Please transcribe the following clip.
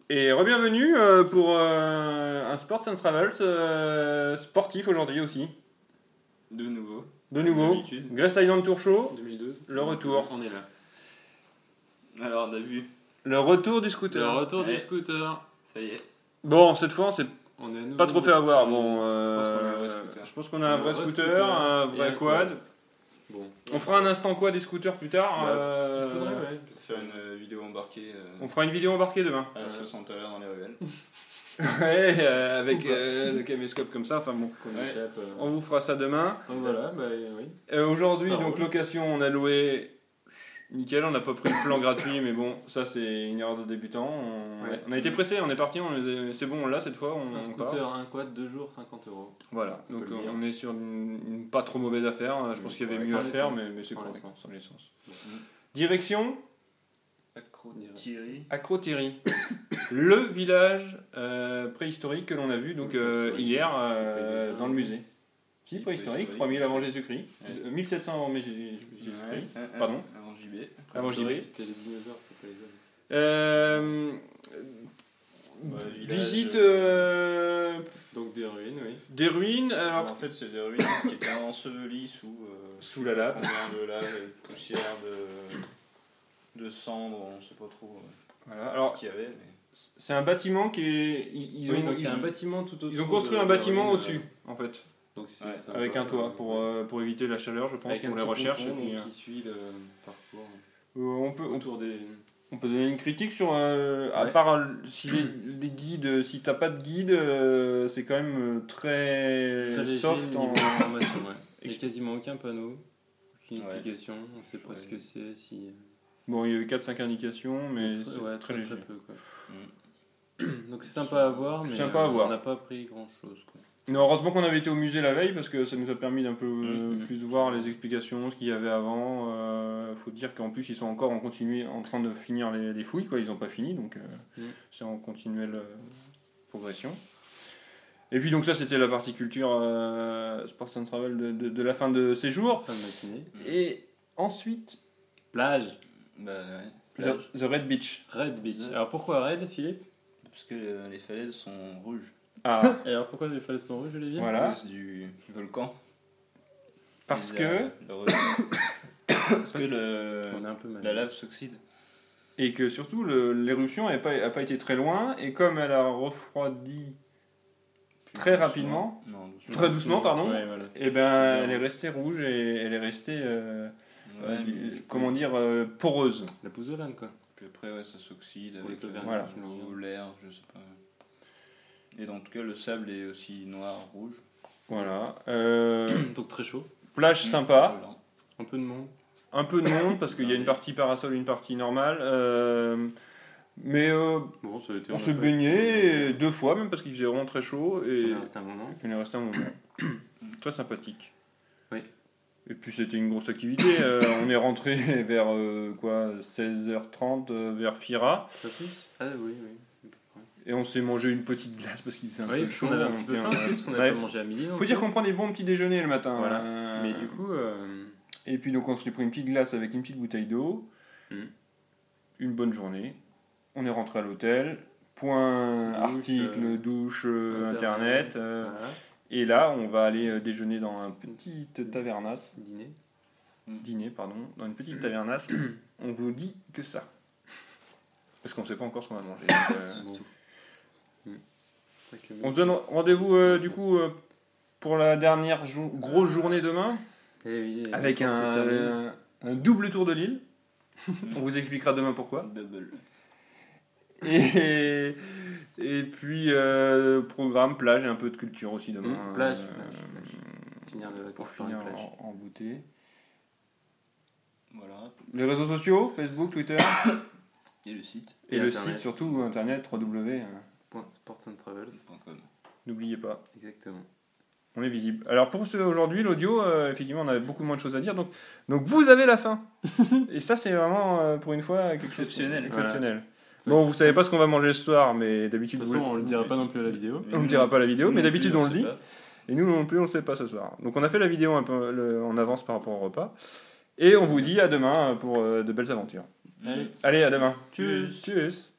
Et re-bienvenue pour un Sports and Travels sportif aujourd'hui aussi. De nouveau. De nouveau. Grace Island Tour Show. 2012. Le retour. On est là. Alors, on a vu. Le retour du scooter. Le retour du Ouais. scooter. Ça y est. Bon, cette fois, on s'est On est à nouveau. pas trop fait avoir. Bon, je pense qu'on a un vrai scooter. je pense qu'on a un vrai scooter, un et vrai un quad. Bon. On fera un instant quad des scooters plus tard. Il faudrait, ouais. On peut se faire une vidéo embarquée On fera une vidéo embarquée demain. à 60 heures dans les ruelles. Ouais, avec le caméscope comme ça. Enfin bon, Qu'on Ouais. échappe. on vous fera ça demain. Donc voilà, bah oui. Aujourd'hui, Ça donc roule. location, on a loué. Nickel, on n'a pas pris le plan gratuit, mais bon, ça c'est une erreur de débutant. Ouais. On a été pressé, on est parti, c'est bon, là cette fois, Un on part. scooter, un quad, 2 jours, 50 €. Voilà, donc peut le dire. on est sur une pas trop mauvaise affaire. Je pense qu'il y avait Ouais, mieux sans à faire, l'essence. mais c'est Sans correct, l'essence. sans l'essence. Direction Accro Thierry. Acro-Thierry, le village préhistorique que l'on a vu donc Préhistorique. hier C'est pas exagéré. dans le musée. Si, préhistorique, 3000 avant Jésus-Christ, Ouais. 1700 avant Jésus-Christ. Pardon. Avant JB. Avant JB. C'était les dinosaures, c'était pas les hommes. Village, Visite Donc des ruines, oui. des ruines, Alors, alors en fait, c'est des ruines qui étaient ensevelies sous la lave. combien de lave, de poussière, de cendres, on sait pas trop Voilà. Alors ce qu'il y avait. Mais... c'est un bâtiment qui est ils Oui, ont donc il y a un ils, bâtiment tout autour. ils ont construit de- un de bâtiment ruines, au-dessus en fait, Donc c'est Ouais, avec sympa, un toit pour éviter la chaleur, je pense, avec un pour les petit recherches. Et ponton, puis, donc, qui suit le parcours on peut autour des. on peut donner une critique sur à Ouais. part si les guides, si t'as pas de guide, c'est quand même très, Très léger soft niveau en d'information, ouais. Il n'y a quasiment aucun panneau, aucune Ouais. explication, on ne sait pas Ouais. ce que c'est, si... bon, il y a eu 4-5 indications, mais très, c'est ouais, très très, léger. très peu, quoi. Donc c'est sympa à voir, mais Sympa à voir. on n'a pas pris grand chose, quoi. Non, heureusement qu'on avait été au musée la veille parce que ça nous a permis d'un peu Mhm. plus voir les explications, ce qu'il y avait avant. Faut dire qu'en plus ils sont encore en train de finir les fouilles, quoi. Ils n'ont pas fini, donc Mhm. c'est en continuelle progression. Et puis donc ça c'était la partie culture Sports and Travel de la fin de séjour. Fin de matinée. Et ensuite Plage, Bah ouais. Plage. The Red Beach. Red Beach. Ouais. Alors pourquoi Red, Philippe? Parce que les falaises sont rouges. Ah, Et alors pourquoi les falaises sont rouges, Olivier? voilà. À cause du volcan. Parce Et que parce que On est un peu mal. la lave s'oxyde. et que surtout l'éruption n'a pas été très loin et comme elle a refroidi Plus très doucement. rapidement. Non, doucement. Très doucement, pardon. Ouais, voilà. Et ben, elle est restée rouge et elle est restée, Ouais, mais comment dire, poreuse. La pouzzolane, quoi. Puis après, ouais, ça s'oxyde Pour avec les Auvergnats Voilà. qui nous l'eau, regardent. l'air, je sais pas. Et dans tout cas, le sable est aussi noir, rouge. Voilà. Donc très chaud. Plage sympa, Blanc. Un peu de monde. un peu de monde parce qu'il y a une partie parasol, une partie normale. Mais Bon, ça a été. on a s'est pas baigné été- 2 fois même parce qu'il faisait vraiment très chaud On et est resté un moment. on est resté un moment. Très sympathique. Oui. Et puis c'était une grosse activité. On est rentré vers 16h30 vers Fira Ça plus? Ah oui, oui. et on s'est mangé une petite glace parce qu'il faisait un Oui, peu parce chaud. qu'on avait un petit donc, peu faim aussi, parce qu'on ouais. n'avait pas mangé à midi. Faut dire qu'on prend des bons petits déjeuners le matin. Voilà. Mais du coup, Et puis donc on s'est pris une petite glace avec une petite bouteille d'eau. Une bonne journée. On est rentré à l'hôtel. Point Douche, article, douche, internet. voilà. Et là, on va aller déjeuner dans un petit tavernas. Dîner. Dans une petite tavernas. On vous dit que ça. Parce qu'on ne sait pas encore ce qu'on va manger. Donc, Bon. C'est vrai que le on se donne rendez-vous du coup pour la dernière grosse journée demain. Eh oui, Avec quand c'est terminé. un double tour de l'île. On vous expliquera demain pourquoi. Double. Et puis programme, plage et un peu de culture aussi demain. Plage. Finir les Pour vacances par une finir plage. en beauté. Voilà. Les réseaux sociaux, Facebook, Twitter. Et le site. Et Et le Internet. site surtout, internet, www. Sports and Travels. .com. N'oubliez pas, Exactement. on est visible. Alors pour aujourd'hui, l'audio, effectivement, on avait beaucoup moins de choses à dire. Donc vous avez la fin. Et ça, c'est vraiment, pour une fois, quelque chose Exceptionnel. exceptionnel. Bon, vous savez pas ce qu'on va manger ce soir, mais De d'habitude, toute façon, on le dira pas non plus à la vidéo. on ne dira pas la vidéo, mais Nous non d'habitude plus, on le sait dit. pas. Et nous non plus, on ne sait pas ce soir. Donc on a fait la vidéo un peu en avance par rapport au repas. Et on vous dit à demain pour de belles aventures. Allez. Allez, à demain. Tchuss. Tchuss.